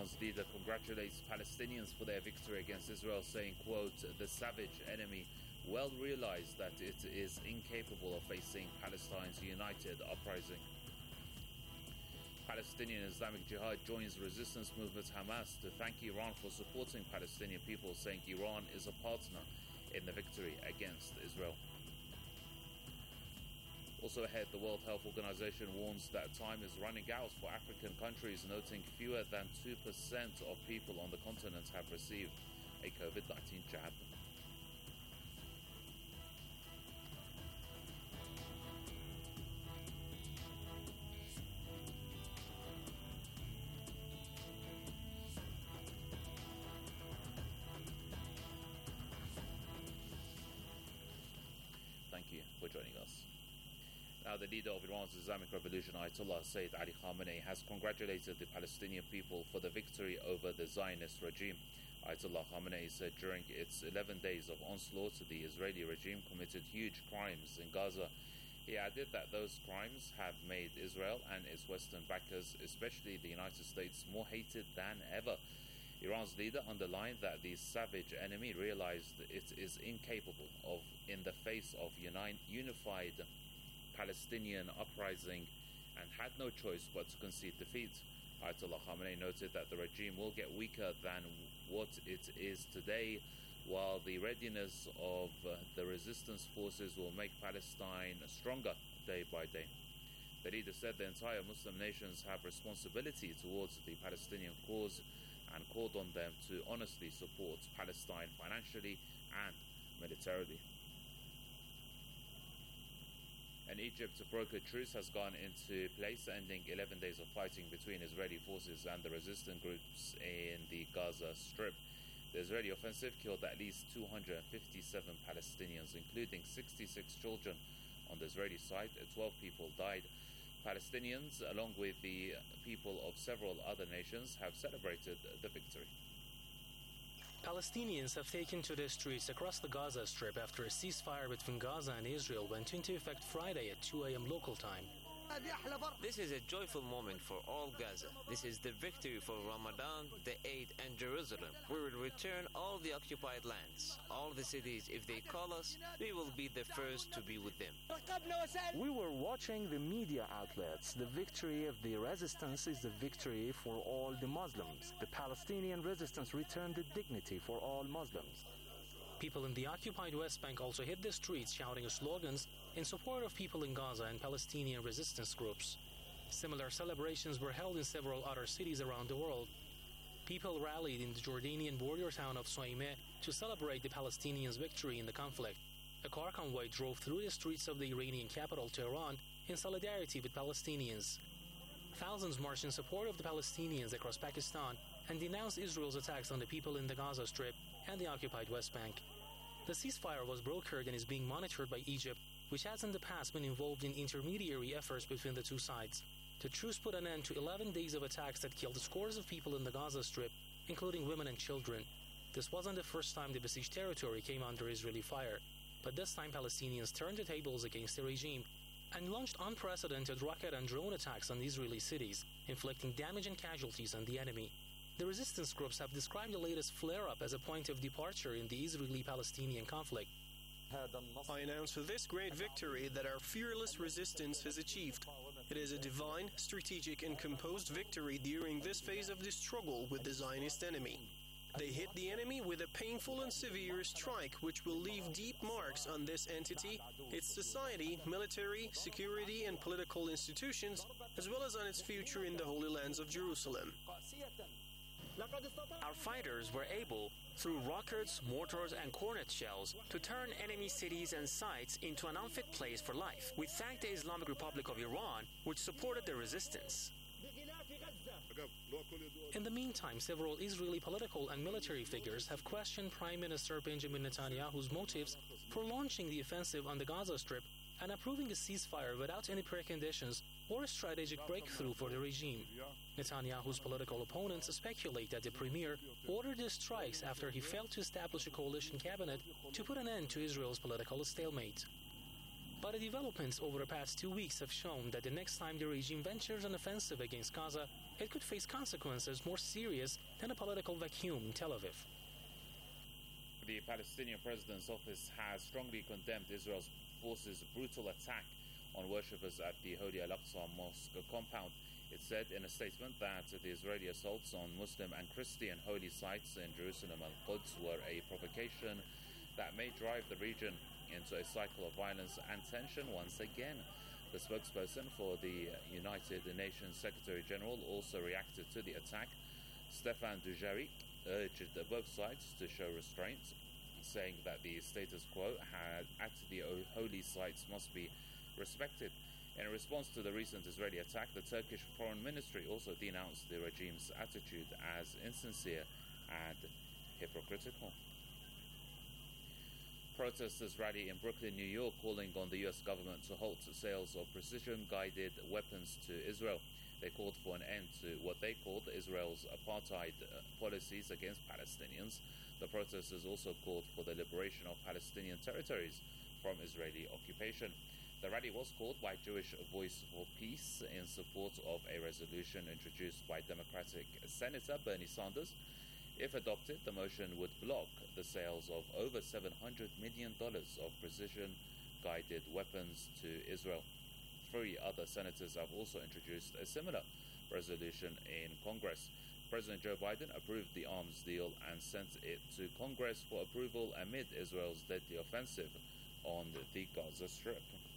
Iran's leader congratulates Palestinians for their victory against Israel, saying, quote, "The savage enemy well realized that it is incapable of facing Palestine's united uprising." Palestinian Islamic Jihad joins resistance movement Hamas to thank Iran for supporting Palestinian people, saying Iran is a partner in the victory against Israel. Also ahead, the World Health Organization warns that time is running out for African countries, noting fewer than 2% of people on the continent have received a COVID-19 jab. Thank you for joining us. Now, the leader of Iran's Islamic Revolution, Ayatollah Sayyid Ali Khamenei, has congratulated the Palestinian people for the victory over the Zionist regime. Ayatollah Khamenei said during its 11 days of onslaught, the Israeli regime committed huge crimes in Gaza. He added that those crimes have made Israel and its Western backers, especially the United States, more hated than ever. Iran's leader underlined that the savage enemy realized it is incapable of, in the face of unified Palestinian uprising, and had no choice but to concede defeat. Ayatollah Khamenei noted that the regime will get weaker than what it is today, while the readiness of the resistance forces will make Palestine stronger day by day. The leader said the entire Muslim nations have responsibility towards the Palestinian cause and called on them to honestly support Palestine financially and militarily. In Egypt, a brokered truce has gone into place, ending 11 days of fighting between Israeli forces and the resistant groups in the Gaza Strip. The Israeli offensive killed at least 257 Palestinians, including 66 children. On the Israeli side, 12 people died. Palestinians, along with the people of several other nations, have celebrated the victory. Palestinians have taken to the streets across the Gaza Strip after a ceasefire between Gaza and Israel went into effect Friday at 2 a.m. local time. This is a joyful moment for all Gaza. This is the victory for Ramadan, the Eid, and Jerusalem. We will return all the occupied lands, all the cities. If they call us, we will be the first to be with them. We were watching the media outlets. The victory of the resistance is the victory for all the Muslims. The Palestinian resistance returned the dignity for all Muslims. People in the occupied West Bank also hit the streets shouting slogans in support of people in Gaza and Palestinian resistance groups. Similar celebrations were held in several other cities around the world. People rallied in the Jordanian border town of Suaimeh to celebrate the Palestinians' victory in the conflict. A car convoy drove through the streets of the Iranian capital, Tehran, in solidarity with Palestinians. Thousands marched in support of the Palestinians across Pakistan and denounced Israel's attacks on the people in the Gaza Strip and the occupied West Bank. The ceasefire was brokered and is being monitored by Egypt, which has in the past been involved in intermediary efforts between the two sides. The truce put an end to 11 days of attacks that killed scores of people in the Gaza Strip, including women and children. This wasn't the first time the besieged territory came under Israeli fire, but this time Palestinians turned the tables against the regime and launched unprecedented rocket and drone attacks on Israeli cities, inflicting damage and casualties on the enemy. The resistance groups have described the latest flare-up as a point of departure in the Israeli-Palestinian conflict. I announce this great victory that our fearless resistance has achieved. It is a divine, strategic and composed victory during this phase of the struggle with the Zionist enemy. They hit the enemy with a painful and severe strike which will leave deep marks on this entity, its society, military, security and political institutions, as well as on its future in the Holy Lands of Jerusalem. Our fighters were able, through rockets, mortars and Kornet shells, to turn enemy cities and sites into an unfit place for life. We thank the Islamic Republic of Iran, which supported the resistance. In the meantime, several Israeli political and military figures have questioned Prime Minister Benjamin Netanyahu's motives for launching the offensive on the Gaza Strip and approving a ceasefire without any preconditions or a strategic breakthrough for the regime. Netanyahu's political opponents speculate that the premier ordered the strikes after he failed to establish a coalition cabinet to put an end to Israel's political stalemate. But the developments over the past 2 weeks have shown that the next time the regime ventures an offensive against Gaza, it could face consequences more serious than a political vacuum in Tel Aviv. The Palestinian President's office has strongly condemned Israel's forces' brutal attack on worshippers at the Holy Al-Aqsa Mosque compound. It said in a statement that the Israeli assaults on Muslim and Christian holy sites in Jerusalem and Quds were a provocation that may drive the region into a cycle of violence and tension once again. The spokesperson for the United Nations Secretary General also reacted to the attack. Stefan Dujarric urged both sides to show restraint, saying that the status quo at the holy sites must be respected. In response to the recent Israeli attack, the Turkish Foreign Ministry also denounced the regime's attitude as insincere and hypocritical. Protesters rally in Brooklyn, New York, calling on the U.S. government to halt sales of precision-guided weapons to Israel. They called for an end to what they called Israel's apartheid policies against Palestinians. The protesters also called for the liberation of Palestinian territories from Israeli occupation. The rally was called by Jewish Voice for Peace in support of a resolution introduced by Democratic Senator Bernie Sanders. If adopted, the motion would block the sales of over $700 million of precision-guided weapons to Israel. 3 other senators have also introduced a similar resolution in Congress. President Joe Biden approved the arms deal and sent it to Congress for approval amid Israel's deadly offensive on the Gaza Strip.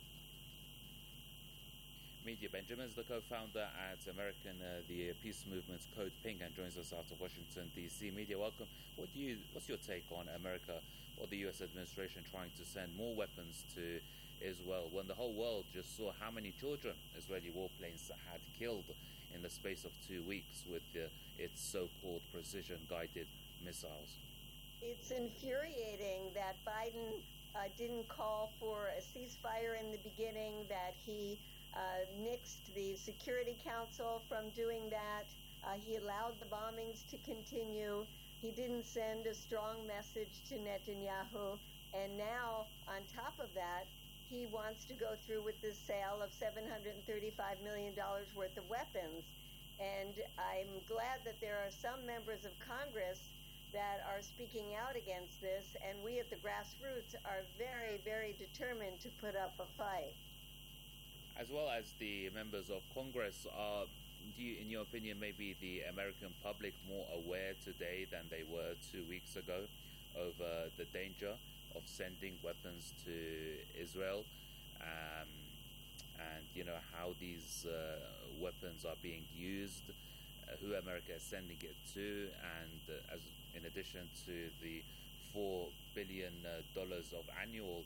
Media Benjamin is the co-founder at the peace movement Code Pink and joins us out of Washington, D.C. Media, welcome. What's your take on America or the U.S. administration trying to send more weapons to Israel when the whole world just saw how many children Israeli warplanes had killed in the space of 2 weeks with its so-called precision-guided missiles? It's infuriating that Biden didn't call for a ceasefire in the beginning, that he nixed the Security Council from doing that. He allowed the bombings to continue. He didn't send a strong message to Netanyahu. And now, on top of that, he wants to go through with this sale of $735 million worth of weapons. And I'm glad that there are some members of Congress that are speaking out against this, and we at the grassroots are very, very determined to put up a fight. As well as the members of Congress, do you, in your opinion, maybe the American public more aware today than they were 2 weeks ago over the danger of sending weapons to Israel, and how these weapons are being used, who America is sending it to, and as in addition to the $4 billion of annual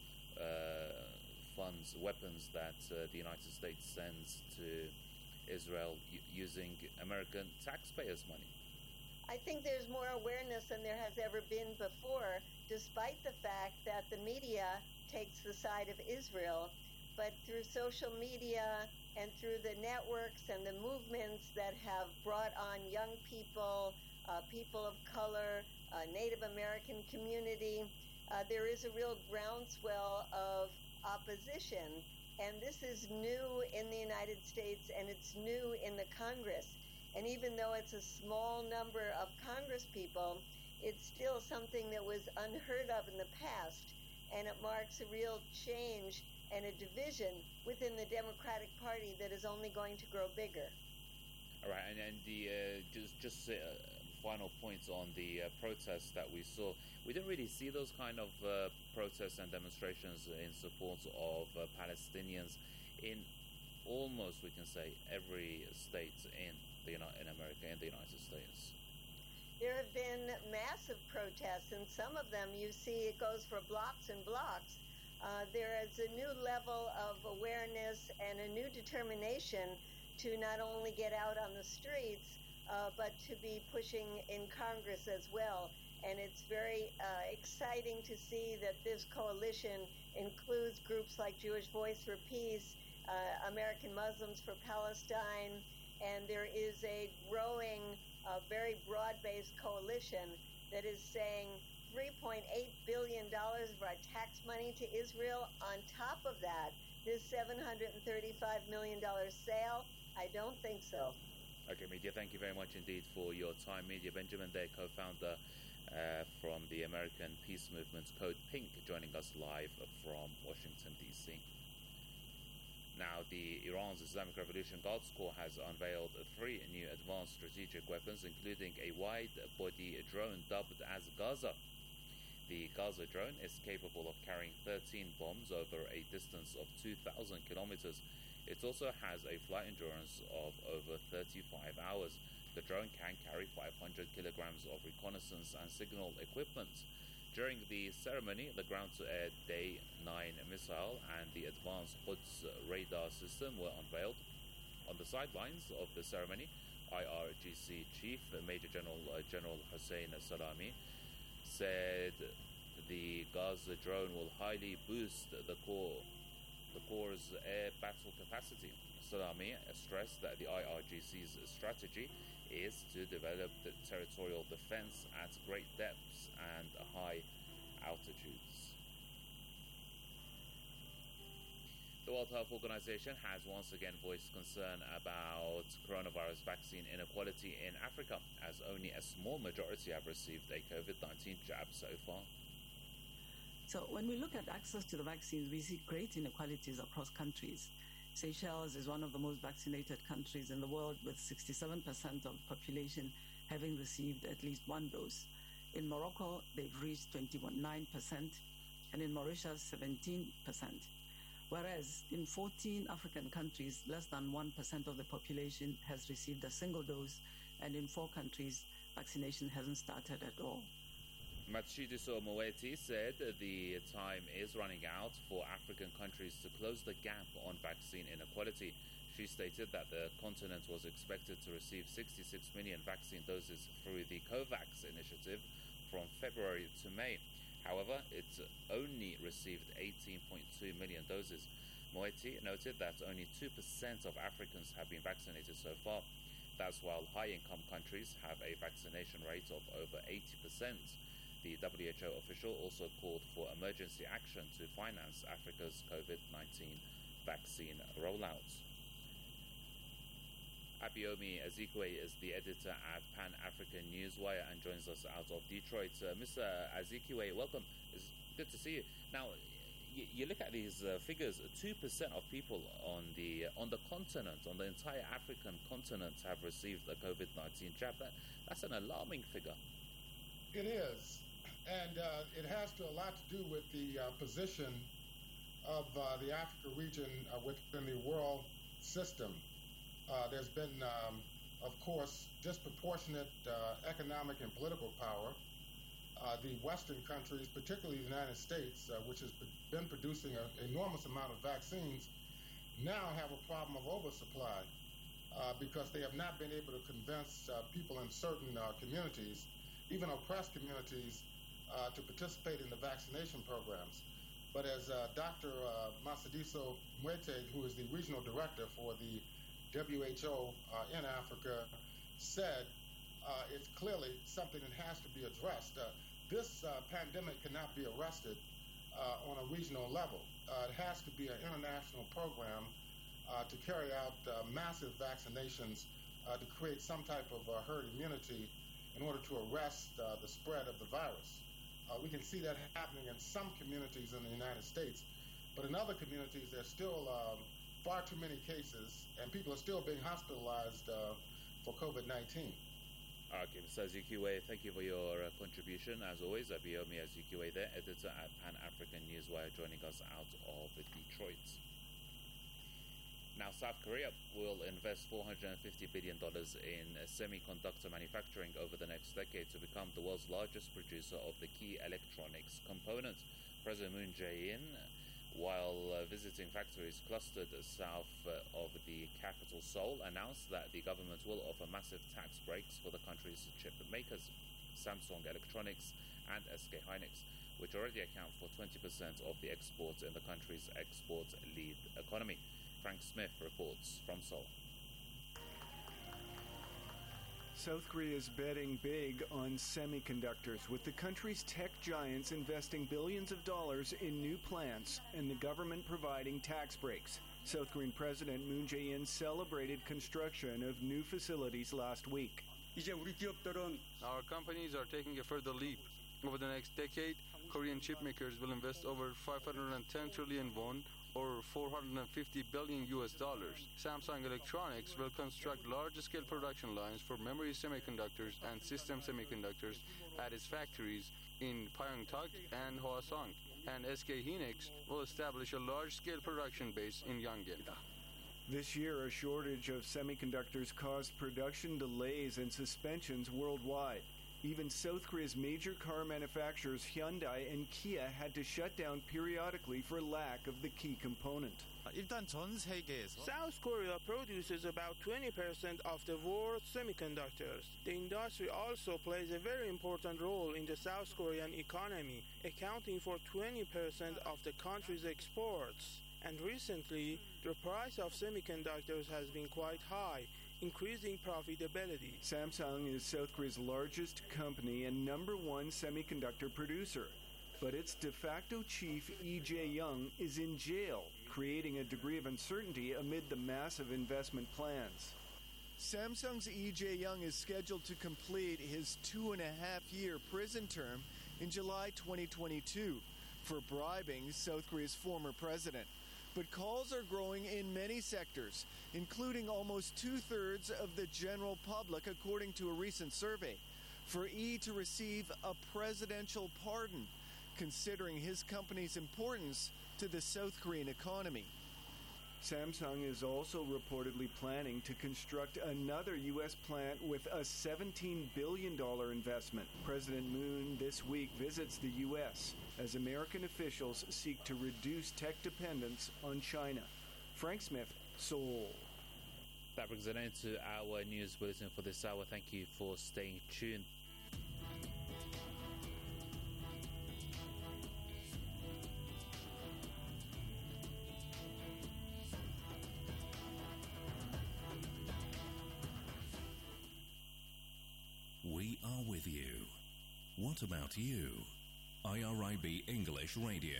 weapons that the United States sends to Israel using American taxpayers' money? I think there's more awareness than there has ever been before, despite the fact that the media takes the side of Israel. But through social media and through the networks and the movements that have brought on young people, people of color, Native American community, there is a real groundswell of opposition. And this is new in the United States, and it's new in the Congress. And even though it's a small number of Congress people, it's still something that was unheard of in the past. And it marks a real change and a division within the Democratic Party that is only going to grow bigger. All right, and the final points on the protests that we saw. We didn't really see those kind of protests and demonstrations in support of Palestinians in almost, we can say, every state in America, in the United States. There have been massive protests, and some of them you see it goes for blocks and blocks. There is a new level of awareness and a new determination to not only get out on the streets, but to be pushing in Congress as well. And it's very exciting to see that this coalition includes groups like Jewish Voice for Peace, American Muslims for Palestine, and there is a growing, very broad-based coalition that is saying $3.8 billion of our tax money to Israel. On top of that, this $735 million sale, I don't think so. Okay, Media, thank you very much indeed for your time. Media Benjamin there, co-founder from the American Peace Movement Code Pink, joining us live from Washington, D.C. Now, Iran's Islamic Revolution Guards Corps has unveiled 3 new advanced strategic weapons, including a wide-body drone dubbed as Gaza. The Gaza drone is capable of carrying 13 bombs over a distance of 2,000 kilometers. It also has a flight endurance of over 35 hours. The drone can carry 500 kilograms of reconnaissance and signal equipment. During the ceremony, the ground-to-air Day 9 missile and the advanced Quds radar system were unveiled. On the sidelines of the ceremony, IRGC Chief Major General Hossein Salami said the Gaza drone will highly boost the Corps' air battle capacity. Salami stressed that the IRGC's strategy is to develop the territorial defense at great depths and high altitudes. The World Health Organization has once again voiced concern about coronavirus vaccine inequality in Africa, as only a small majority have received a COVID-19 jab so far. So when we look at access to the vaccines, we see great inequalities across countries. Seychelles is one of the most vaccinated countries in the world, with 67% of the population having received at least 1 dose. In Morocco, they've reached 21.9%, and in Mauritius, 17%. Whereas in 14 African countries, less than 1% of the population has received a single dose, and in 4 countries, vaccination hasn't started at all. Matshidiso Moeti said the time is running out for African countries to close the gap on vaccine inequality. She stated that the continent was expected to receive 66 million vaccine doses through the COVAX initiative from February to May. However, it only received 18.2 million doses. Moeti noted that only 2% of Africans have been vaccinated so far. That's while high-income countries have a vaccination rate of over 80%. The WHO official also called for emergency action to finance Africa's COVID-19 vaccine rollout. Abiyomi Ezekwe is the editor at Pan-African Newswire and joins us out of Detroit. Mr. Ezekwe, welcome. It's good to see you. Now, you look at these figures. 2% of people on the continent, on the entire African continent, have received the COVID-19 jab. That's an alarming figure. It is. And it has a lot to do with the position of the Africa region within the world system. There's been, of course, disproportionate economic and political power. The Western countries, particularly the United States, which has been producing an enormous amount of vaccines, now have a problem of oversupply because they have not been able to convince people in certain communities, even oppressed communities, to participate in the vaccination programs. But as Dr. Matshidiso Moeti, who is the regional director for the WHO in Africa, said, it's clearly something that has to be addressed. This pandemic cannot be arrested on a regional level. It has to be an international program to carry out massive vaccinations to create some type of herd immunity in order to arrest the spread of the virus. We can see that happening in some communities in the United States, but in other communities there's still far too many cases, and people are still being hospitalized for COVID-19. Okay, Mr. Ezekwe, thank you for your contribution. As always, Abiyomi Ezekwe there, editor at Pan-African Newswire, joining us out of Detroit. Now, South Korea will invest $450 billion in semiconductor manufacturing over the next decade to become the world's largest producer of the key electronics component. President Moon Jae-in, while visiting factories clustered south of the capital Seoul, announced that the government will offer massive tax breaks for the country's chip makers, Samsung Electronics and SK Hynix, which already account for 20% of the exports in the country's export-lead economy. Frank Smith reports from Seoul. South Korea is betting big on semiconductors, with the country's tech giants investing billions of dollars in new plants and the government providing tax breaks. South Korean President Moon Jae-in celebrated construction of new facilities last week. Our companies are taking a further leap. Over the next decade, Korean chipmakers will invest over 510 trillion won, or 450 billion US dollars. Samsung Electronics will construct large-scale production lines for memory semiconductors and system semiconductors at its factories in Pyeongtaek and Hwaseong. And SK Hynix will establish a large-scale production base in Yongin. This year, a shortage of semiconductors caused production delays and suspensions worldwide. Even South Korea's major car manufacturers Hyundai and Kia had to shut down periodically for lack of the key component. South Korea produces about 20% of the world's semiconductors. The industry also plays a very important role in the South Korean economy, accounting for 20% of the country's exports. And recently, the price of semiconductors has been quite high, increasing profitability. Samsung is South Korea's largest company and number one semiconductor producer. But its de facto chief, Lee Jae-young, is in jail, creating a degree of uncertainty amid the massive investment plans. Samsung's Lee Jae-young is scheduled to complete his 2.5-year prison term in July 2022 for bribing South Korea's former president. But calls are growing in many sectors, including almost 2/3 of the general public, according to a recent survey, for Lee to receive a presidential pardon, considering his company's importance to the South Korean economy. Samsung is also reportedly planning to construct another U.S. plant with a $17 billion investment. President Moon this week visits the U.S. as American officials seek to reduce tech dependence on China. Frank Smith, Seoul. That brings an end to our news bulletin for this hour. Thank you for staying tuned. We are with you. What about you? IRIB English Radio.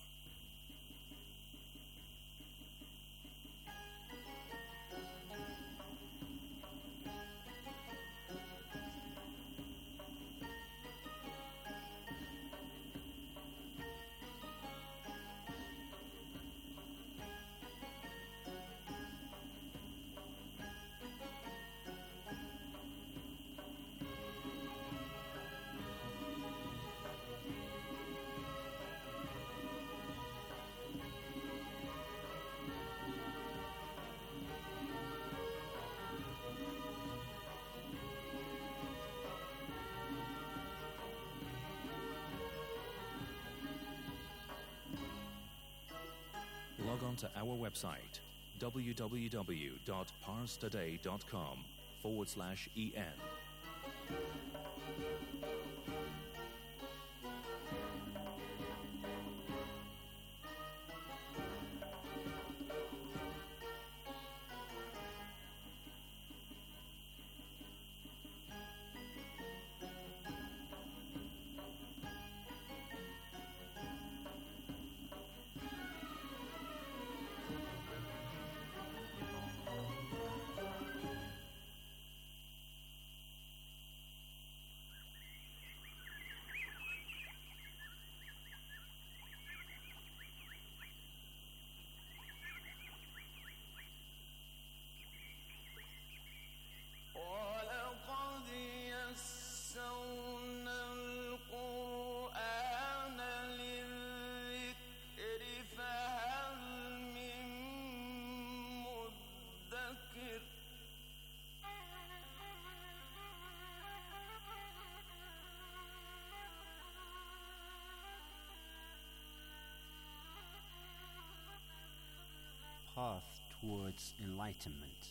Log on to our website, www.parstoday.com/en. Path towards enlightenment.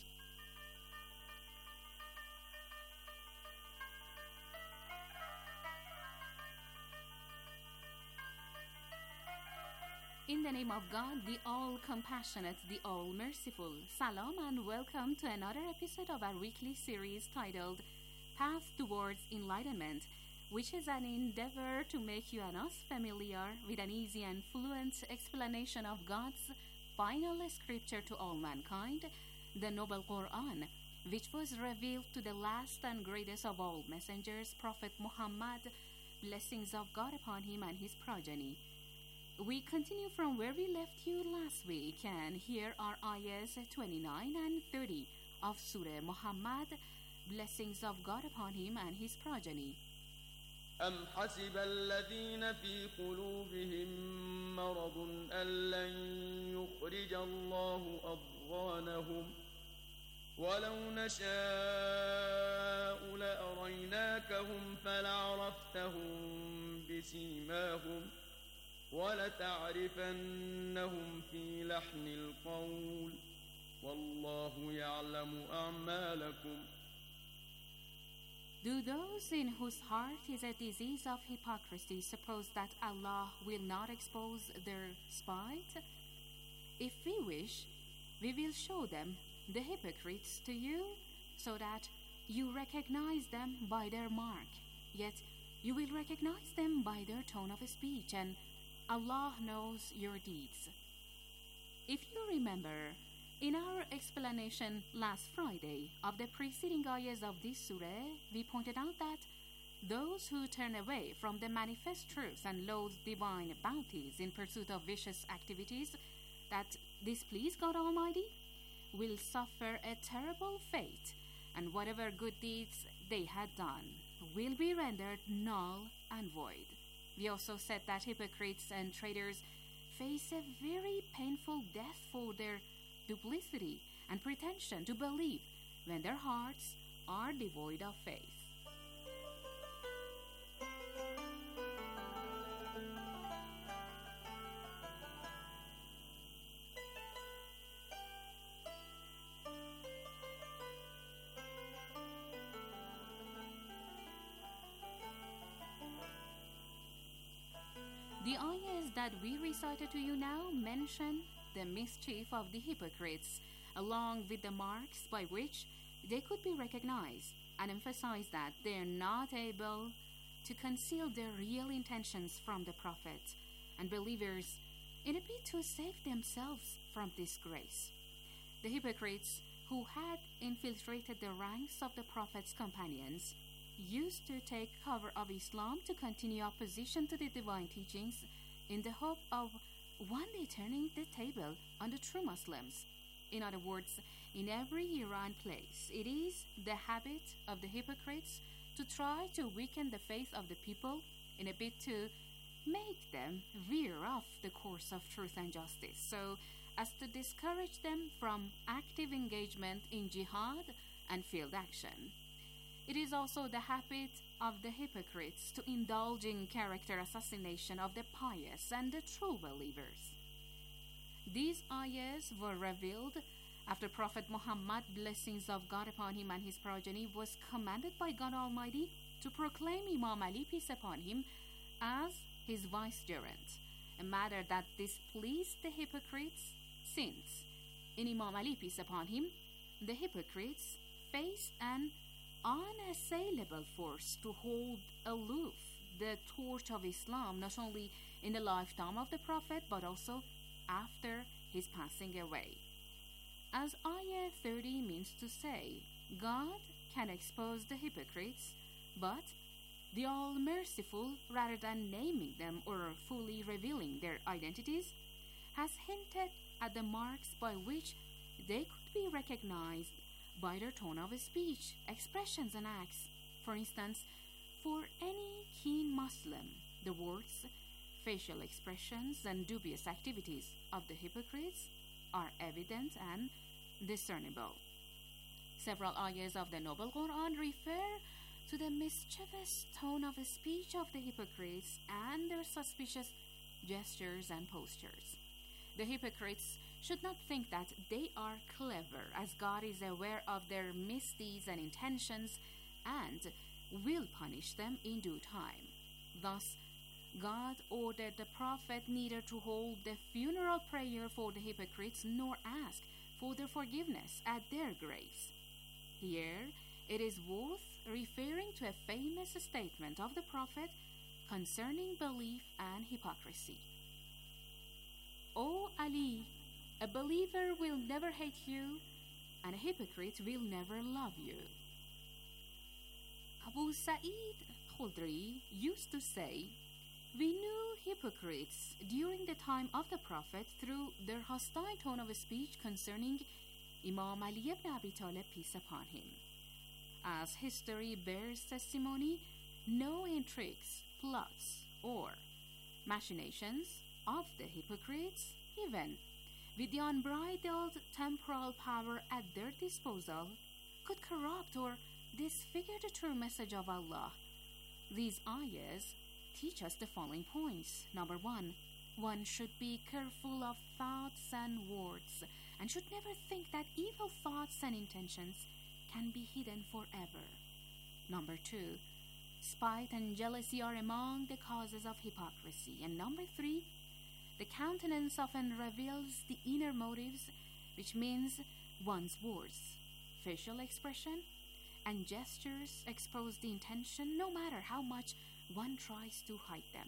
In the name of God, the all-compassionate, the all-merciful, Salam and welcome to another episode of our weekly series titled Path Towards Enlightenment, which is an endeavor to make you and us familiar with an easy and fluent explanation of God's final scripture to all mankind, the Noble Quran, which was revealed to the last and greatest of all messengers, Prophet Muhammad, blessings of God upon him and his progeny. We continue from where we left you last week, and here are ayahs 29 and 30 of Surah Muhammad, blessings of God upon him and his progeny. أم حسب الذين في قلوبهم مرض أن لن يخرج الله أضغانهم ولو نشاء لأريناكهم فلعرفتهم بسيماهم ولتعرفنهم في لحن القول والله يعلم أعمالكم. Do those in whose heart is a disease of hypocrisy suppose that Allah will not expose their spite? If we wish, we will show them, the hypocrites, to you, so that you recognize them by their mark. Yet you will recognize them by their tone of speech, and Allah knows your deeds. If you remember, in our explanation last Friday of the preceding ayahs of this surah, we pointed out that those who turn away from the manifest truth and loathe divine bounties in pursuit of vicious activities that displease God Almighty will suffer a terrible fate, and whatever good deeds they had done will be rendered null and void. We also said that hypocrites and traitors face a very painful death for their duplicity and pretension to believe when their hearts are devoid of faith. The ayahs that we recited to you now mention the mischief of the hypocrites, along with the marks by which they could be recognized, and emphasize that they are not able to conceal their real intentions from the Prophet and believers in a bid to save themselves from disgrace. The hypocrites who had infiltrated the ranks of the Prophet's companions used to take cover of Islam to continue opposition to the divine teachings in the hope of one day turning the table on the true Muslims. In other words, in every era and place, it is the habit of the hypocrites to try to weaken the faith of the people in a bid to make them veer off the course of truth and justice, so as to discourage them from active engagement in jihad and field action. It is also the habit of the hypocrites to indulge in character assassination of the pious and the true believers. These ayahs were revealed after Prophet Muhammad, blessings of God upon him and his progeny, was commanded by God Almighty to proclaim Imam Ali, peace upon him, as his vicegerent, a matter that displeased the hypocrites, since in Imam Ali, peace upon him, the hypocrites faced an unassailable force to hold aloof the torch of Islam, not only in the lifetime of the Prophet but also after his passing away. As Ayah 30 means to say, God can expose the hypocrites, but the All-Merciful, rather than naming them or fully revealing their identities, has hinted at the marks by which they could be recognized by their tone of speech, expressions, and acts. For instance, for any keen Muslim, the words, facial expressions, and dubious activities of the hypocrites are evident and discernible. Several ayahs of the Noble Quran refer to the mischievous tone of speech of the hypocrites and their suspicious gestures and postures. The hypocrites should not think that they are clever, as God is aware of their misdeeds and intentions and will punish them in due time. Thus, God ordered the Prophet neither to hold the funeral prayer for the hypocrites nor ask for their forgiveness at their graves. Here, it is worth referring to a famous statement of the Prophet concerning belief and hypocrisy. O Ali, A believer will never hate you, and a hypocrite will never love you. Abu Sa'id Khudri used to say, "We knew hypocrites during the time of the Prophet through their hostile tone of speech concerning Imam Ali ibn Abi Talib, peace upon him. As history bears testimony, no intrigues, plots, or machinations of the hypocrites, even with the unbridled temporal power at their disposal, could corrupt or disfigure the true message of Allah. These ayahs teach us the following points. Number one should be careful of thoughts and words, and should never think that evil thoughts and intentions can be hidden forever. Number two, spite and jealousy are among the causes of hypocrisy. And number three, the countenance often reveals the inner motives, which means one's words, facial expression, and gestures expose the intention, no matter how much one tries to hide them.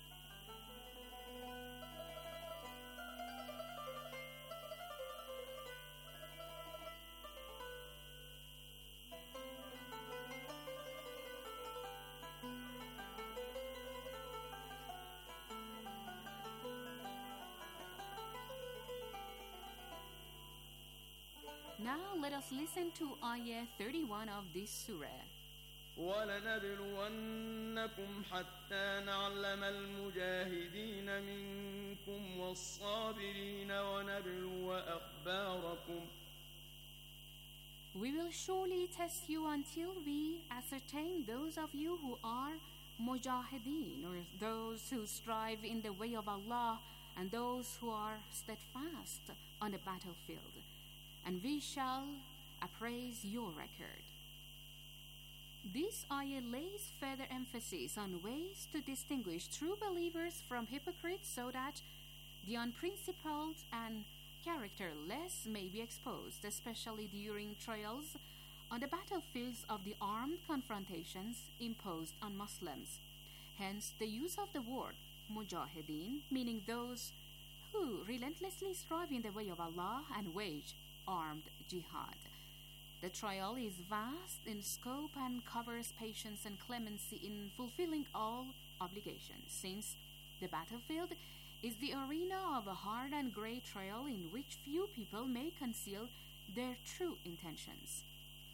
Now let us listen to Ayah 31 of this surah. وَلَنَبْلُوَنَّكُمْ حَتَّى نَعْلَمَ الْمُجَاهِدِينَ مِنكُمْ وَالصَّابِرِينَ وَنَبْلُوَ أَخْبَارَكُمْ. We will surely test you until we ascertain those of you who are mujahideen, or those who strive in the way of Allah, and those who are steadfast on the battlefield. And we shall appraise your record. This ayah lays further emphasis on ways to distinguish true believers from hypocrites so that the unprincipled and characterless may be exposed, especially during trials on the battlefields of the armed confrontations imposed on Muslims. Hence, the use of the word mujahideen, meaning those who relentlessly strive in the way of Allah and wage armed jihad. The trial is vast in scope and covers patience and clemency in fulfilling all obligations, since the battlefield is the arena of a hard and grey trial in which few people may conceal their true intentions.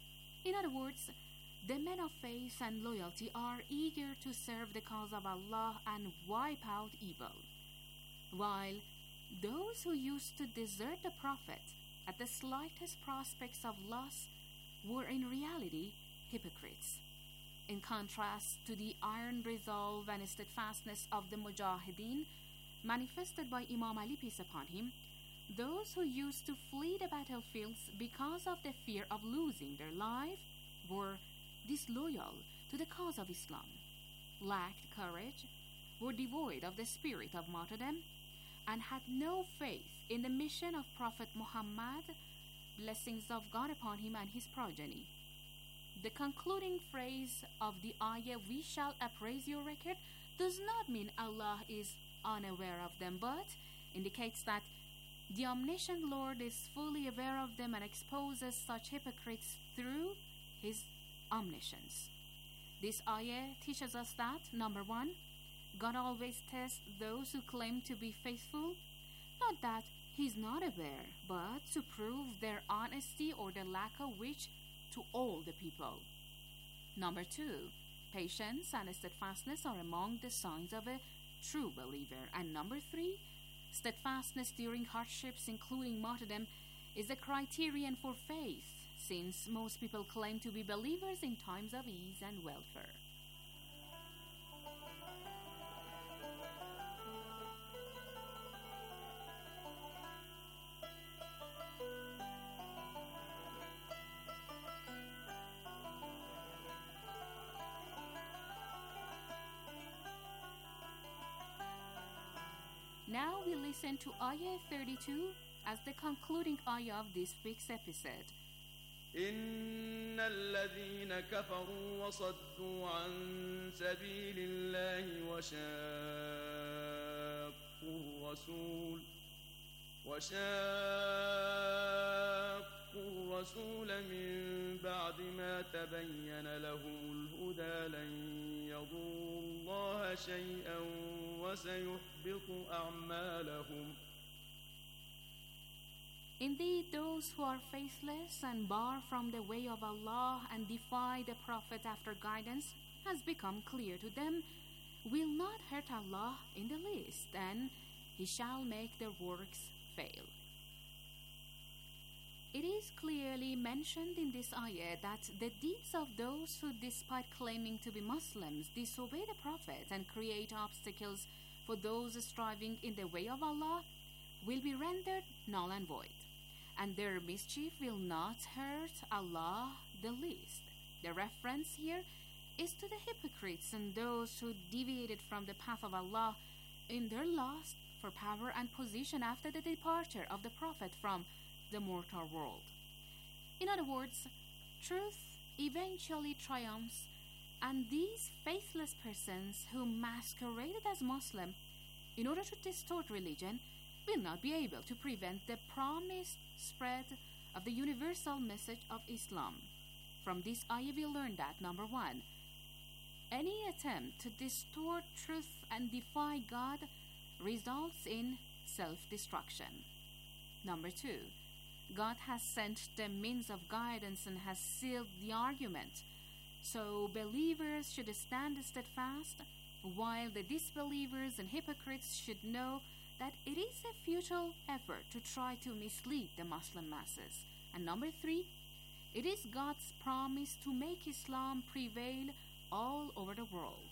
In other words, the men of faith and loyalty are eager to serve the cause of Allah and wipe out evil, while those who used to desert the Prophet at the slightest prospects of loss were in reality hypocrites. In contrast to the iron resolve and steadfastness of the mujahideen manifested by Imam Ali, peace upon him, those who used to flee the battlefields because of the fear of losing their life were disloyal to the cause of Islam, lacked courage, were devoid of the spirit of martyrdom, and had no faith in the mission of Prophet Muhammad, blessings of God upon him and his progeny. The concluding phrase of the ayah, "We shall appraise your record," does not mean Allah is unaware of them, but indicates that the omniscient Lord is fully aware of them and exposes such hypocrites through his omniscience. This ayah teaches us that, number one, God always tests those who claim to be faithful, not that He's not aware, but to prove their honesty or the lack of which to all the people. Number two, patience and steadfastness are among the signs of a true believer. And number three, steadfastness during hardships, including martyrdom, is the criterion for faith, since most people claim to be believers in times of ease and welfare. Now we listen to Ayah 32 as the concluding ayah of this week's episode. إن الذين كفروا وصدوا عن سبيل الله وشاقوا الرسول وشاقوا الرسول من بعد ما تبين لهم الهدى لن يضروا الله شيئا وسيحبط أعمالهم. Indeed, those who are faithless and bar from the way of Allah and defy the Prophet after guidance has become clear to them, will not hurt Allah in the least, and He shall make their works fail. It is clearly mentioned in this ayah that the deeds of those who, despite claiming to be Muslims, disobey the Prophet and create obstacles for those striving in the way of Allah will be rendered null and void, and their mischief will not hurt Allah the least. The reference here is to the hypocrites and those who deviated from the path of Allah in their lust for power and position after the departure of the Prophet from the mortal world. In other words, truth eventually triumphs, and these faithless persons who masqueraded as Muslim in order to distort religion will not be able to prevent the promised spread of the universal message of Islam. From this ayah we learn that, number one, any attempt to distort truth and defy God results in self-destruction. Number two, God has sent the means of guidance and has sealed the argument. So believers should stand steadfast, while the disbelievers and hypocrites should know that it is a futile effort to try to mislead the Muslim masses. And number three, it is God's promise to make Islam prevail all over the world.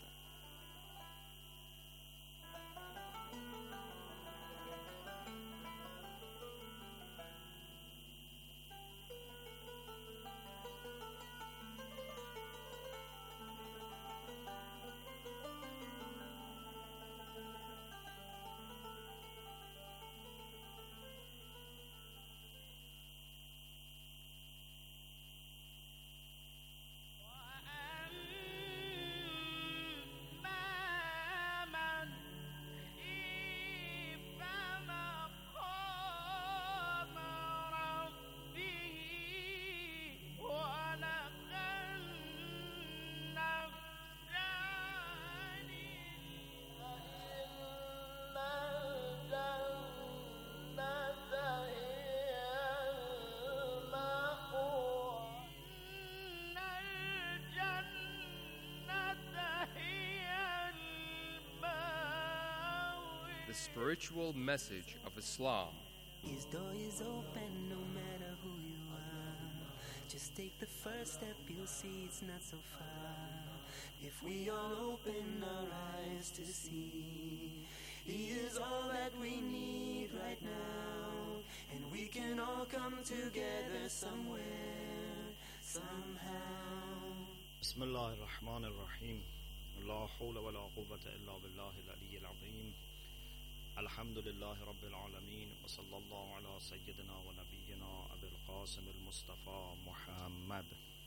The spiritual message of Islam. His door is open no matter who you are. Just take the first step, you'll see it's not so far. If we all open our eyes to see, He is all that we need right now, and we can all come together somewhere, somehow. بسم الله الرحمن الرحيم. لا حول ولا قوة إلا بالله العلي العظيم. الحمد لله رب العالمين وصلى الله على سيدنا ونبينا أبي القاسم المصطفى محمد.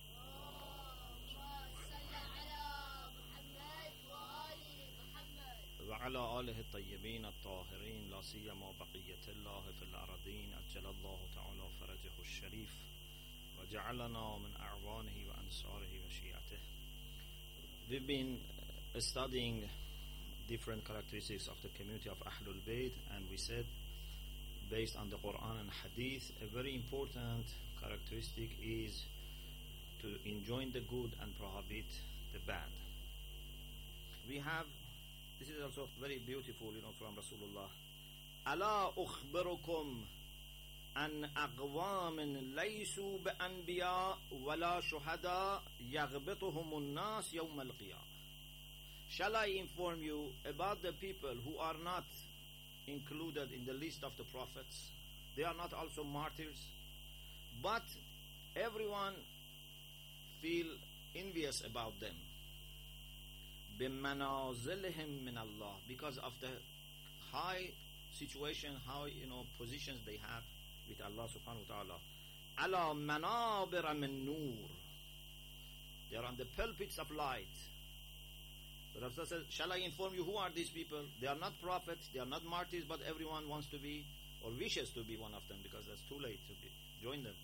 وعلى آله الطيبين الطاهرين لا سيما بقية الله في الأرضين أجل الله تعالى فرجه الشريف وجعلنا من أعوانه وأنصاره وشيعته. We've been studying different characteristics of the community of Ahlul Bayt, and we said, based on the Quran and Hadith, a very important characteristic is to enjoin the good and prohibit the bad. We have, this is also very beautiful, from Rasulullah. ألا أخبركم أن أقوام ليسوا بأنبياء ولا شهداء يغبطهم الناس يوم القيامة. Shall I inform you about the people who are not included in the list of the prophets? They are not also martyrs, but everyone feel envious about them. بِمَنَازِلِهِمْ مِنَ اللَّهِ, because of the high situation, high positions they have with Allah subhanahu wa ta'ala. عَلَى مَنَابِرَ مِن نُور, they are on the pulpits of light. The Rasul says, shall I inform you who are these people? They are not prophets, they are not martyrs, but everyone wants to be or wishes to be one of them, because that's too late to join them.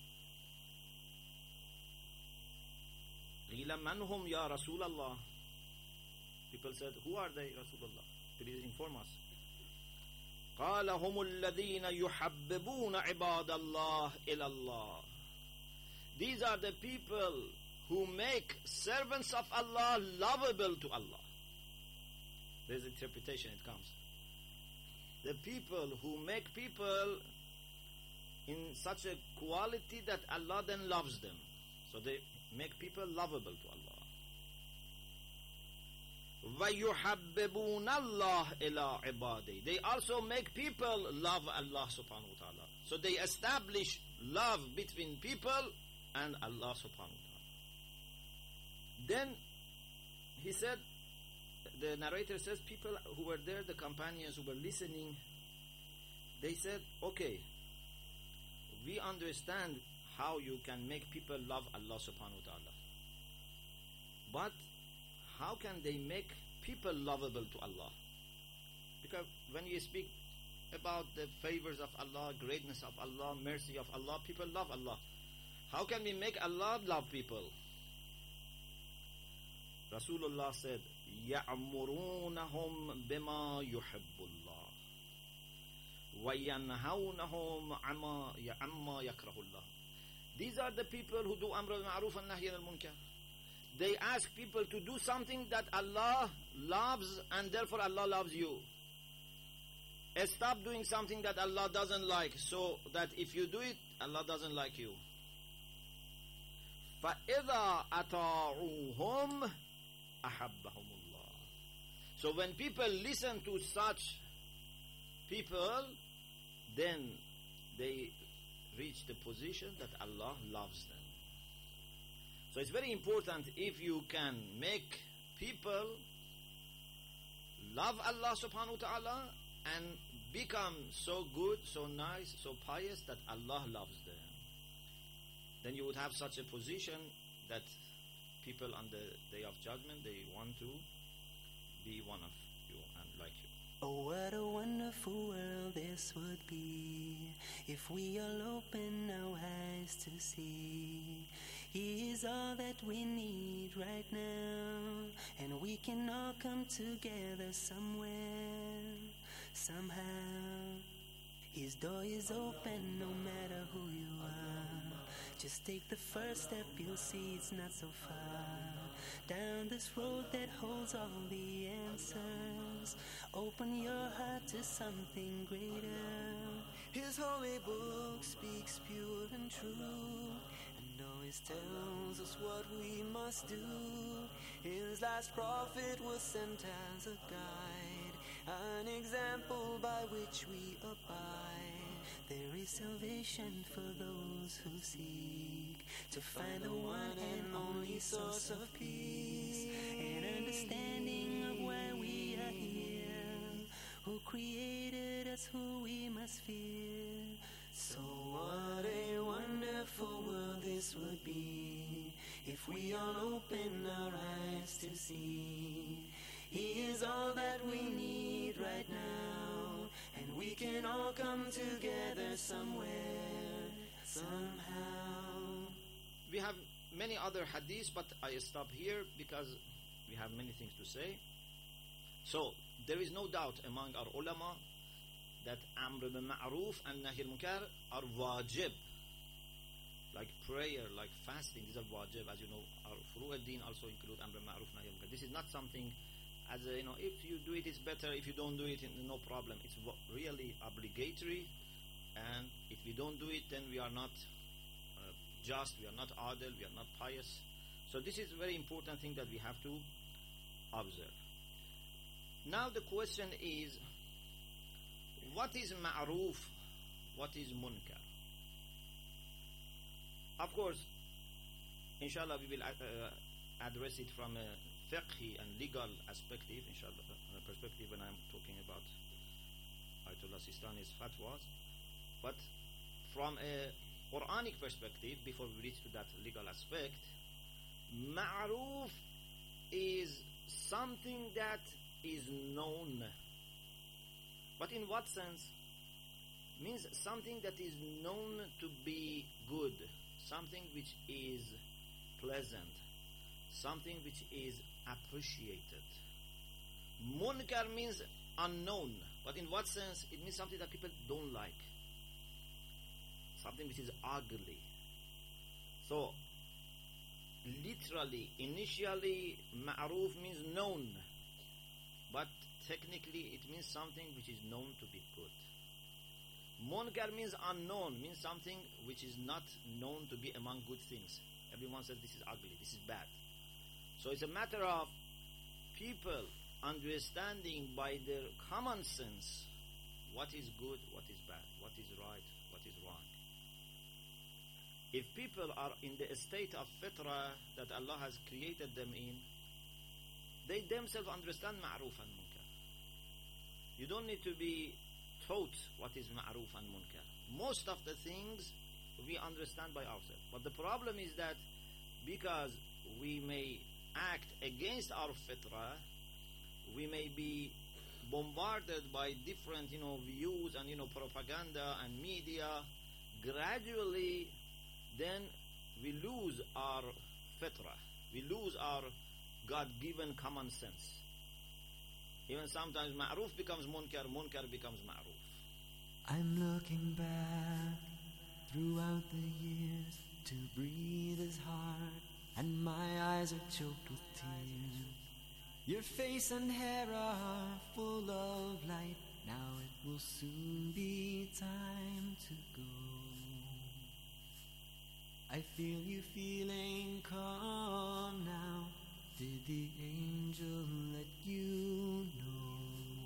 قِيلَ مَنْ هُمْ يَا رَسُولَ اللَّهِ. People said, who are they, Rasulullah? Please inform us. قَالَ هُمُ الَّذِينَ يُحَبِّبُونَ عِبَادَ اللَّهِ إِلَى اللَّهِ. These are the people who make servants of Allah lovable to Allah. There's interpretation, it comes. The people who make people in such a quality that Allah then loves them. So they make people lovable to Allah. وَيُحَبِّبُونَ اللَّهِ إِلَىٰ عِبَادِهِ. They also make people love Allah subhanahu wa ta'ala. So they establish love between people and Allah subhanahu wa ta'ala. Then he said, the narrator says, people who were there, the companions who were listening, they said, okay, we understand how you can make people love Allah subhanahu wa ta'ala. But how can they make people lovable to Allah? Because when you speak about the favors of Allah, greatness of Allah, mercy of Allah, people love Allah. How can we make Allah love people? Rasulullah said, يَعْمُرُونَهُمْ بِمَا يُحِبُّ اللَّهِ وَيَنْهَوْنَهُمْ عَمَّا يَكْرَهُ اللَّهِ. These are the people who do Amr al-Ma'ruf and Nahy al-Munkar. They ask people to do something that Allah loves, and therefore Allah loves you. Stop doing something that Allah doesn't like, so that if you do it, Allah doesn't like you. فَإِذَا أَطَاعُوهُمْ أَحَبَّهُمُ اللَّهِ. So when people listen to such people, then they reach the position that Allah loves them. So it's very important, if you can make people love Allah subhanahu wa ta'ala and become so good, so nice, so pious that Allah loves them, then you would have such a position that people on the day of judgment, they want to be one of you and like you. Oh, what a wonderful world this would be if we all open our eyes to see He is all that we need right now, and we can all come together somewhere, somehow. His door is open no matter who you are. Just take the first step, you'll see it's not so far. Down this road that holds all the answers, open your heart to something greater. His holy book speaks pure and true, and always tells us what we must do. His last prophet was sent as a guide, an example by which we abide. There is salvation for those who seek to find the one and only source of peace, and understanding of why we are here, who created us, who we must fear. So what a wonderful world this would be if we all open our eyes to see He is all that we need right now, and we can all come together somewhere, somehow. We have many other hadiths, but I stop here because we have many things to say. So there is no doubt among our ulama that Amr bil Ma'ruf and Nahy al-Munkar are wajib, like prayer, like fasting. These are wajib. As you know, our Furu' al-Din also include Amr bil Ma'ruf, Nahy al-Munkar. This is not something as a, if you do it, it's better. If you don't do it, no problem. It's really obligatory, and if we don't do it, then we are not just, we are not adil, we are not pious. So this is a very important thing that we have to observe. Now the question is, what is ma'ruf? What is munkar? Of course, inshallah, we will address it from a fiqhi and legal perspective, inshallah, perspective when I'm talking about Ayatollah Sistani's fatwas. But from a Quranic perspective, before we reach to that legal aspect, ma'ruf is something that is known. But in what sense? means something that is known to be good, something which is pleasant, something which is appreciated. Munkar means unknown, but in what sense? It means something that people don't like, something which is ugly. So literally, initially, ma'ruf means known, but technically it means something which is known to be good. Munkar means unknown, means something which is not known to be among good things. Everyone says this is ugly, this is bad. So it's a matter of people understanding by their common sense what is good, what is bad, what is right, what is wrong. If people are in the state of fitrah that Allah has created them in, they themselves understand ma'ruf and munkar. You don't need to be taught what is ma'ruf and munkar. Most of the things we understand by ourselves. But the problem is that because we may act against our fitrah, we may be bombarded by different, views and, propaganda and media. Gradually, then we lose our fitrah. We lose our God-given common sense. Even sometimes ma'ruf becomes munkar, munkar becomes ma'ruf. I'm looking back throughout the years. To breathe is hard, and my eyes are choked with tears. Your face and hair are full of light. Now it will soon be time to go. I feel you feeling calm now. Did the angel let you know?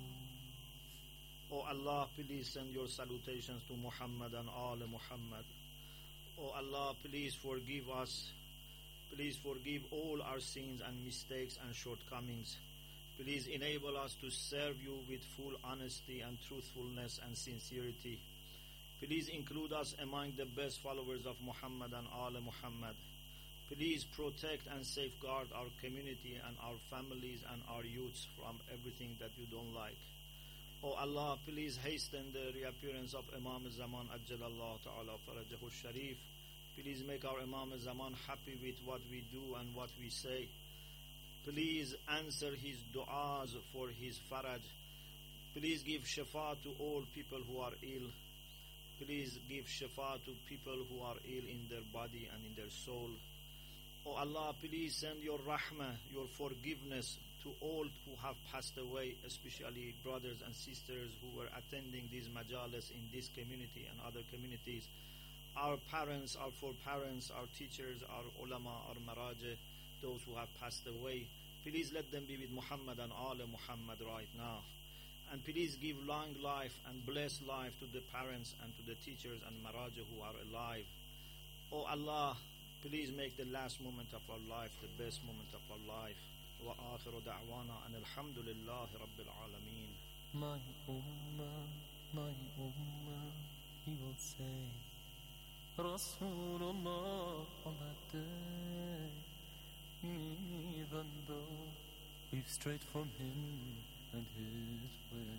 Oh Allah, please send your salutations to Muhammad and all Muhammad. Oh Allah, please forgive us. Please forgive all our sins and mistakes and shortcomings. Please enable us to serve you with full honesty and truthfulness and sincerity. Please include us among the best followers of Muhammad and all Muhammad. Please protect and safeguard our community and our families and our youths from everything that you don't like. Oh Allah, please hasten the reappearance of Imam Zaman Ajjalallahu Ta'ala Farajahu Sharif. Please make our Imam Zaman happy with what we do and what we say. Please answer his du'as for his faraj. Please give shifa to all people who are ill. Please give shifa to people who are ill in their body and in their soul. Oh Allah, please send your rahmah, your forgiveness to all who have passed away, especially brothers and sisters who were attending these majalis in this community and other communities. Our parents, our foreparents, our teachers, our ulama, our maraja, those who have passed away. Please let them be with Muhammad and all Muhammad right now. And please give long life and blessed life to the parents and to the teachers and maraja who are alive. Oh Allah, please make the last moment of our life the best moment of our life. Wa akhiru da'wana and alhamdulillahi rabbil alameen. My ummah, he will say, Rasulullah on that day, even though we've strayed from him and his way.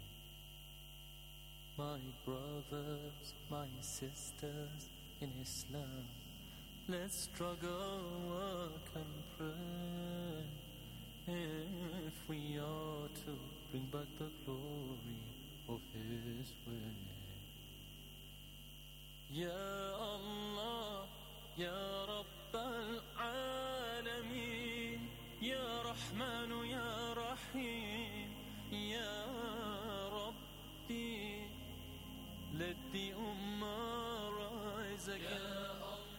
My brothers, my sisters in Islam, let's struggle, work and pray if we are to bring back the glory of his way. Ya Allah, Ya Rabb al-Alameen, Ya Rahman, Ya Rahim, Ya Rabbi, let the Ummah rise again.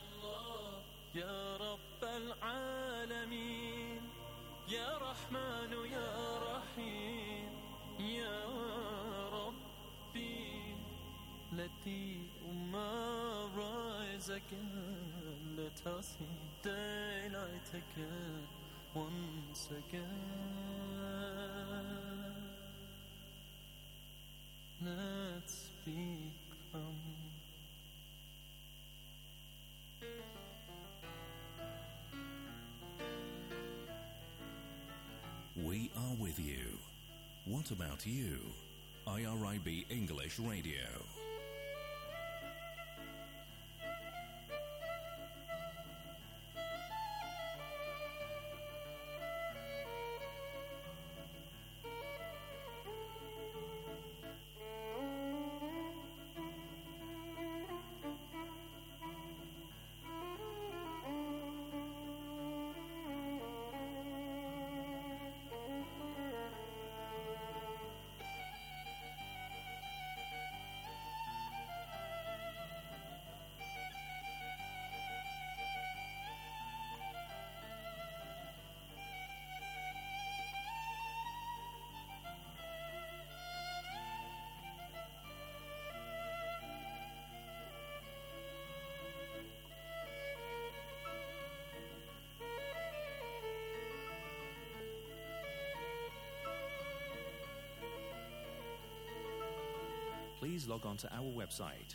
Ya Rabb al-Alameen, Ya Rahman, Ya Rahim, Ya Rabbi, let the Ummah rise again. Let us see daylight again, once again. Let's become We are with you. What about you? IRIB English Radio. please log on to our website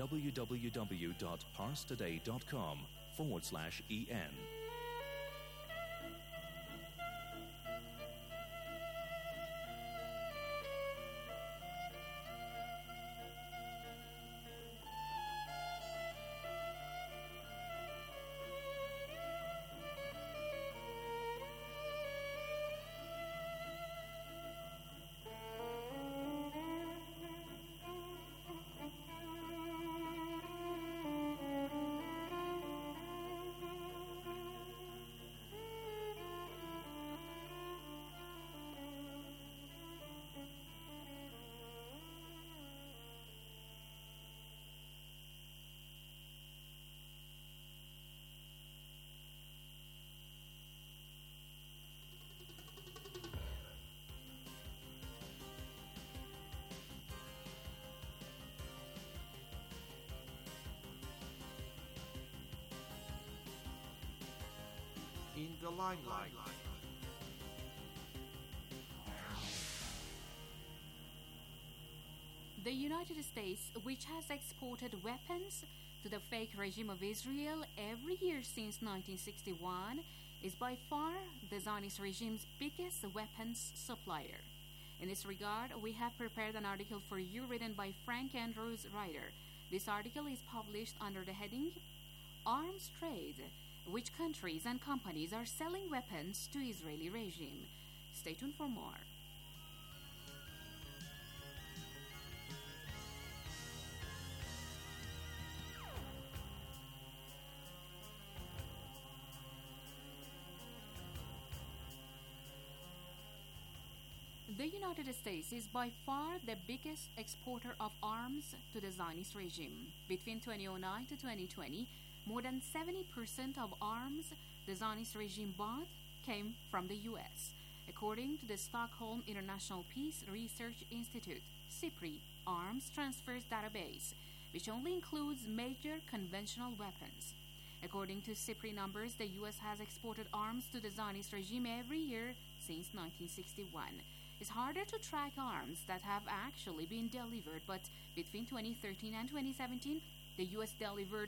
www.parstoday.com/en. In the limelight. The United States, which has exported weapons to the fake regime of Israel every year since 1961, is by far the Zionist regime's biggest weapons supplier. In this regard, we have prepared an article for you written by Frank Andrews Ryder. This article is published under the heading Arms Trade, which countries and companies are selling weapons to Israeli regime. Stay tuned for more. The United States is by far the biggest exporter of arms to the Zionist regime. Between 2009 to 2020, more than 70% of arms the Zionist regime bought came from the U.S., according to the Stockholm International Peace Research Institute, SIPRI, Arms Transfers Database, which only includes major conventional weapons. According to SIPRI numbers, the U.S. has exported arms to the Zionist regime every year since 1961. It's harder to track arms that have actually been delivered, but between 2013 and 2017, the U.S. delivered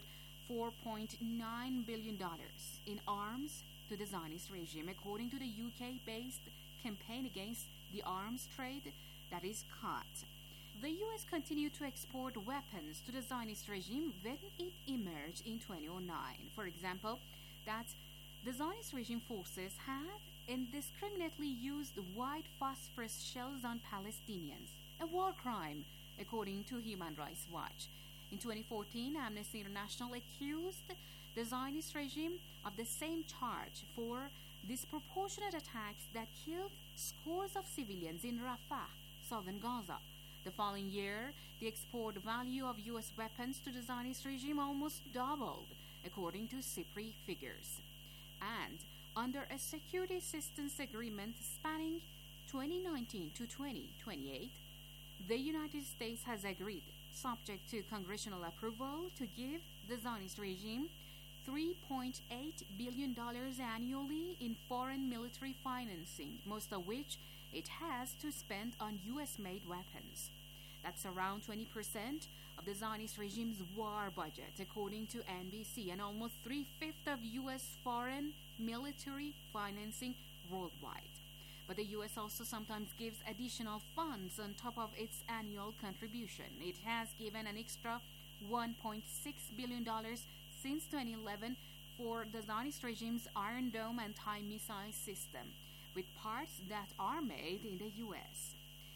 $4.9 billion in arms to the Zionist regime, according to the UK-based Campaign Against the Arms Trade, that is CAAT. The U.S. continued to export weapons to the Zionist regime when it emerged in 2009. For example, that the Zionist regime forces have indiscriminately used white phosphorus shells on Palestinians, a war crime, according to Human Rights Watch. In 2014, Amnesty International accused the Zionist regime of the same charge for disproportionate attacks that killed scores of civilians in Rafah, southern Gaza. The following year, the export value of U.S. weapons to the Zionist regime almost doubled, according to SIPRI figures. And under a security assistance agreement spanning 2019 to 2028, the United States has agreed, subject to congressional approval, to give the Zionist regime $3.8 billion annually in foreign military financing, most of which it has to spend on U.S.-made weapons. That's around 20% of the Zionist regime's war budget, according to NBC, and almost 3/5 of U.S. foreign military financing worldwide. But the U.S. also sometimes gives additional funds on top of its annual contribution. It has given an extra $1.6 billion since 2011 for the Zionist regime's Iron Dome anti-missile system, with parts that are made in the U.S.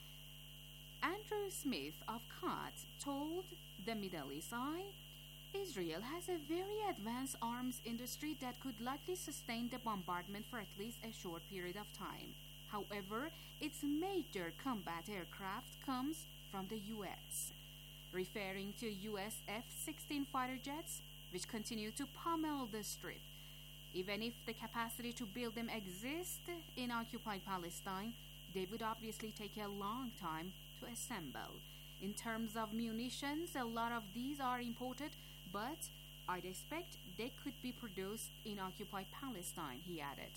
Andrew Smith of CAAT told the Middle East Eye, Israel has a very advanced arms industry that could likely sustain the bombardment for at least a short period of time. However, its major combat aircraft comes from the U.S., referring to U.S. F-16 fighter jets, which continue to pummel the Strip. Even if the capacity to build them exists in occupied Palestine, they would obviously take a long time to assemble. In terms of munitions, a lot of these are imported, but I'd expect they could be produced in occupied Palestine, he added.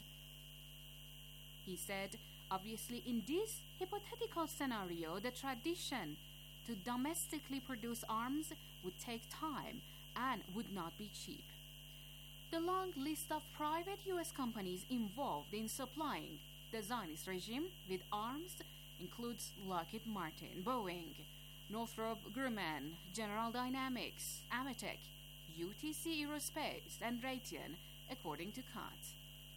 He said, obviously, in this hypothetical scenario, the tradition to domestically produce arms would take time and would not be cheap. The long list of private U.S. companies involved in supplying the Zionist regime with arms includes Lockheed Martin, Boeing, Northrop Grumman, General Dynamics, Ametek, UTC Aerospace, and Raytheon, according to COTS.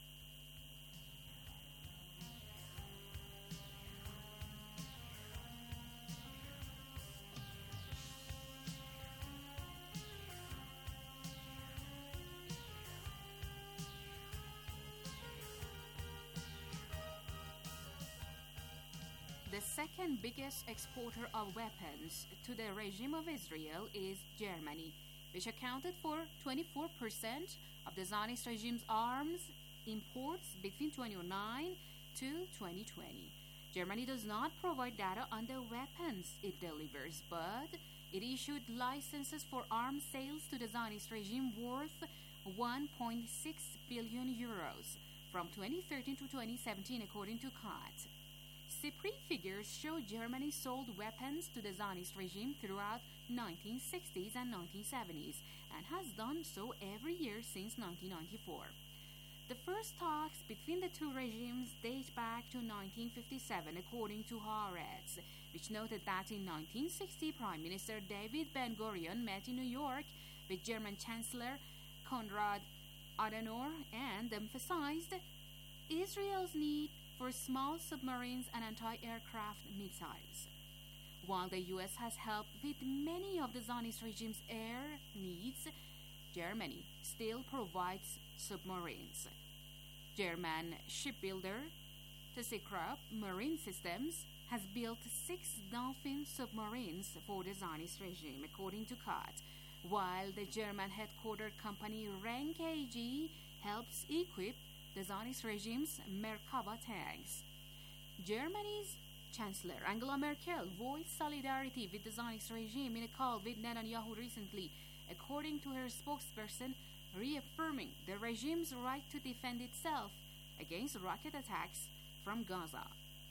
The second biggest exporter of weapons to the regime of Israel is Germany, which accounted for 24% of the Zionist regime's arms imports between 2009 to 2020. Germany does not provide data on the weapons it delivers, but it issued licenses for arms sales to the Zionist regime worth 1.6 billion euros from 2013 to 2017, according to COT. CIPRI figures show Germany sold weapons to the Zionist regime throughout 1960s and 1970s and has done so every year since 1994. The first talks between the two regimes date back to 1957, according to Haaretz, which noted that in 1960, Prime Minister David Ben-Gurion met in New York with German Chancellor Konrad Adenauer and emphasized Israel's need for small submarines and anti-aircraft missiles. While the U.S. has helped with many of the Zionist regime's air needs, Germany still provides submarines. German shipbuilder ThyssenKrupp Marine Systems has built 6 Dolphin submarines for the Zionist regime, according to COT, while the German headquartered company Renk AG helps equip the Zionist regime's Merkava tanks. Germany's Chancellor Angela Merkel voiced solidarity with the Zionist regime in a call with Netanyahu recently, according to her spokesperson, reaffirming the regime's right to defend itself against rocket attacks from Gaza.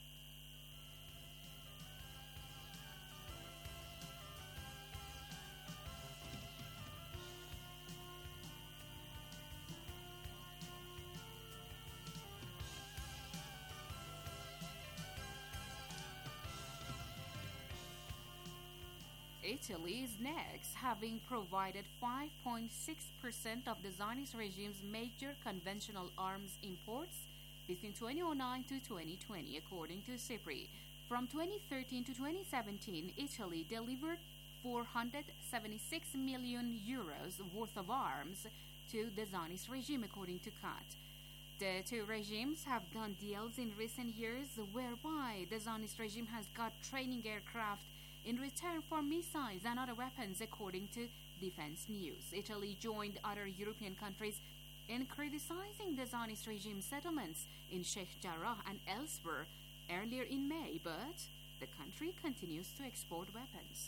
Italy is next, having provided 5.6% of the Zionist regime's major conventional arms imports between 2009 to 2020, according to CIPRI. From 2013 to 2017, Italy delivered 476 million euros worth of arms to the Zionist regime, according to COT. The two regimes have done deals in recent years whereby the Zionist regime has got training aircraft in return for missiles and other weapons, according to Defense News. Italy joined other European countries in criticizing the Zionist regime settlements in Sheikh Jarrah and elsewhere earlier in May, but the country continues to export weapons.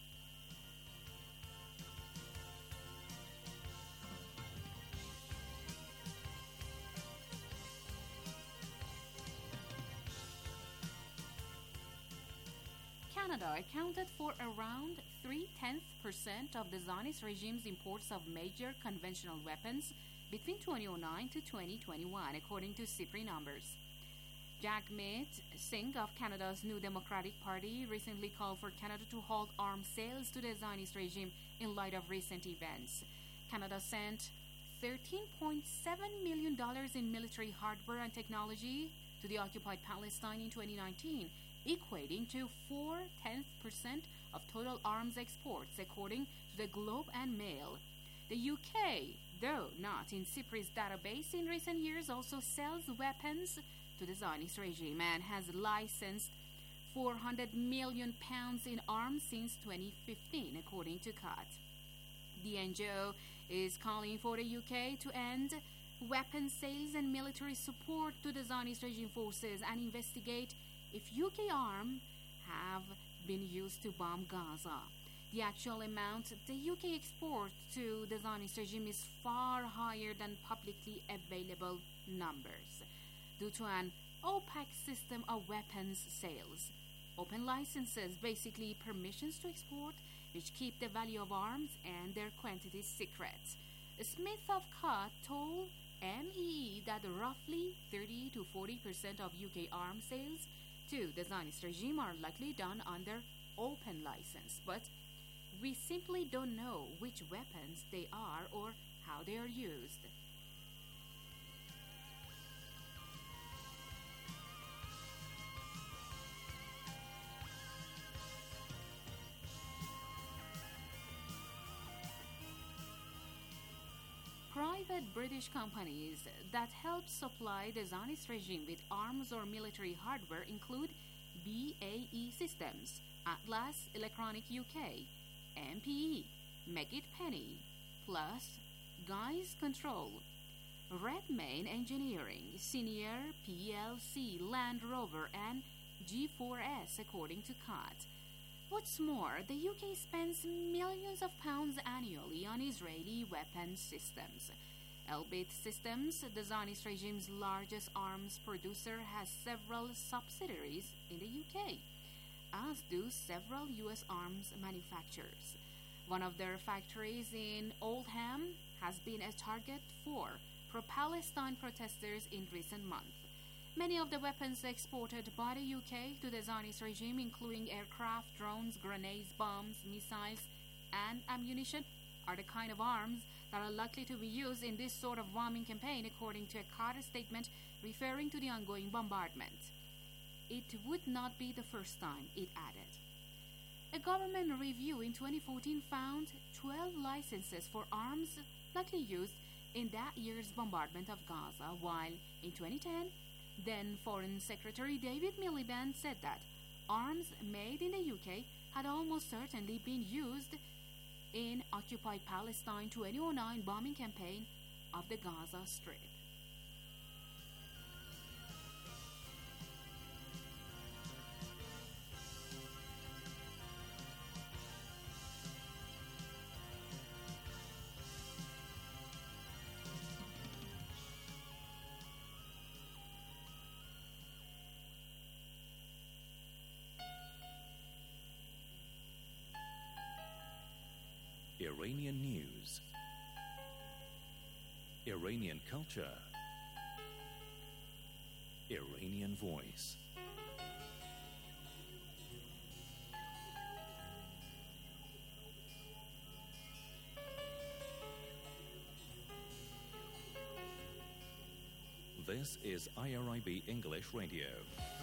Canada accounted for around 0.3% of the Zionist regime's imports of major conventional weapons between 2009 to 2021, according to CIPRI numbers. Jagmeet Singh of Canada's New Democratic Party recently called for Canada to halt arms sales to the Zionist regime in light of recent events. Canada sent $13.7 million in military hardware and technology to the occupied Palestine in 2019, equating to 0.4% of total arms exports, according to the Globe and Mail. The UK, though not in CIPRI's database in recent years, also sells weapons to the Zionist regime and has licensed £400 million in arms since 2015, according to COT. The NGO is calling for the UK to end weapons sales and military support to the Zionist regime forces and investigate if UK arms have been used to bomb Gaza. The actual amount the UK exports to the Zionist regime is far higher than publicly available numbers due to an opaque system of weapons sales. Open licenses, basically permissions to export, which keep the value of arms and their quantities secret. Smith of Cut told MEE that roughly 30 to 40% of UK arms sales to the Zionist regime are likely done under open license, but we simply don't know which weapons they are or how they are used. Private British companies that help supply the Zionist regime with arms or military hardware include BAE Systems, Atlas Electronic UK, MPE, Meggitt Penny, plus Guy's Control, Redmayne Engineering, Senior PLC, Land Rover, and G4S, according to COT. What's more, the UK spends millions of pounds annually on Israeli weapons systems. Elbit Systems, the Zionist regime's largest arms producer, has several subsidiaries in the UK, as do several US arms manufacturers. One of their factories in Oldham has been a target for pro-Palestine protesters in recent months. Many of the weapons exported by the UK to the Zionist regime, including aircraft, drones, grenades, bombs, missiles, and ammunition, are the kind of arms that are likely to be used in this sort of bombing campaign, according to a Carter statement referring to the ongoing bombardment. It would not be the first time, it added. A government review in 2014 found 12 licenses for arms likely used in that year's bombardment of Gaza, while in 2010, then Foreign Secretary David Miliband said that arms made in the UK had almost certainly been used in occupied Palestine 2009 bombing campaign of the Gaza Strip. Iranian news, Iranian culture, Iranian voice. This is IRIB English Radio.